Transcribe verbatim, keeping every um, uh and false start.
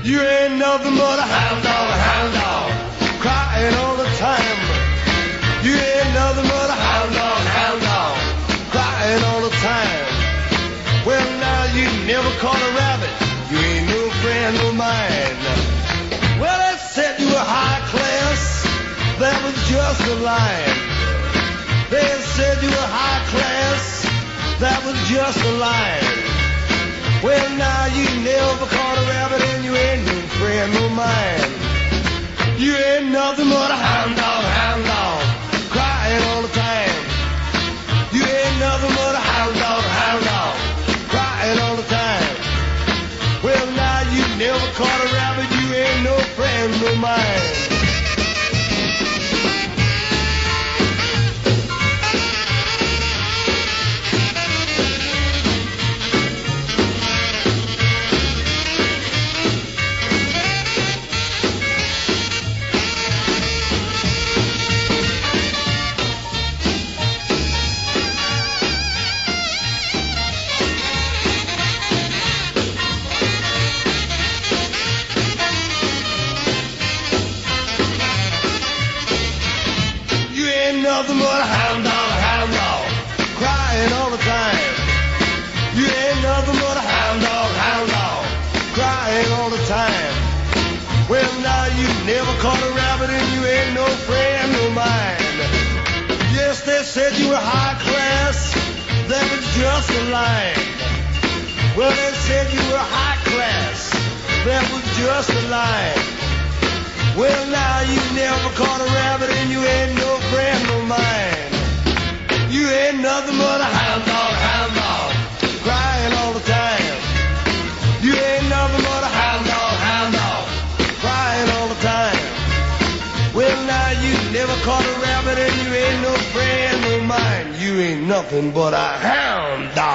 You ain't nothing but a hound dog, a hound dog, crying all the time. You ain't nothing but a hound dog, hound dog, crying all the time. Well, now you never caught a rabbit. You ain't no friend of mine. Well, they said you were high class. That was just a lie. They said you were high class. That was just a lie. Well, now you never caught a rabbit and you ain't no friend of mine. You ain't nothing but a hound dog, hound dog, crying all the time. You ain't nothing but a hound dog, hound dog, crying all the time. Well, now you never caught a rabbit, you ain't no friend of mine. Nothing but a hound dog, hound dog, crying all the time. You ain't nothing but a hound dog, hound dog, crying all the time. Well, now you never caught a rabbit and you ain't no friend of mine. Yes, they said you were high class. That was just a lie. Well, they said you were high class. That was just a lie. Well, now you never caught a rabbit and you ain't no friend of mine. You ain't nothing but a hound dog, hound dog, crying all the time. You ain't nothing but a hound dog, hound dog, crying all the time. Well, now you never caught a rabbit and you ain't no friend of mine. You ain't nothing but a hound dog.